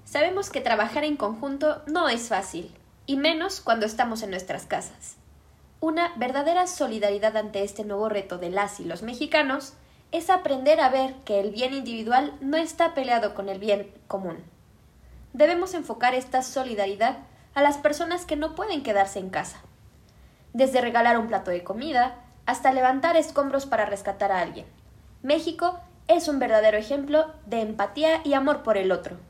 Sabemos que trabajar en conjunto no es fácil, y menos cuando estamos en nuestras casas. Una verdadera solidaridad ante este nuevo reto de las y los mexicanos es aprender a ver que el bien individual no está peleado con el bien común. Debemos enfocar esta solidaridad a las personas que no pueden quedarse en casa. Desde regalar un plato de comida hasta levantar escombros para rescatar a alguien. México es un verdadero ejemplo de empatía y amor por el otro.